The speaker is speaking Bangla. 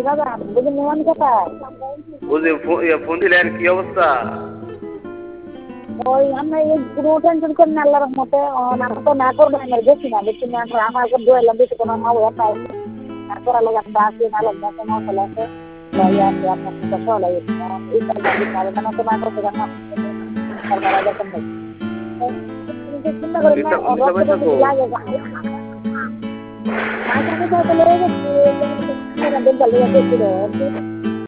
যাবেন বুঝি নিয়ম কোথায় বুঝি ফোন দিলেন কি অবস্থা? ওই আমরা এই কোনো টেনশন করেন না আল্লাহর রহমতে আমরা তো না করবো না বেশি না বেশি না আমার উপর দোয়াইলাম বেশি কোনো মা হয়ে পাই তারপর আল্লাহ একটা আসি না লোক দেখে মশলা আছে লইয়া আছে আপনার সাথে সলাই এই কাজটা দিতে হবে মানে তোমার কাছে জানা তারপর দেখেন ভাই চিন্তা করেন না লিসা রক্ত ভাই থাকো। লাগে মাঝে মাঝে তো লেগে গেছে দিন ভালো গেছিল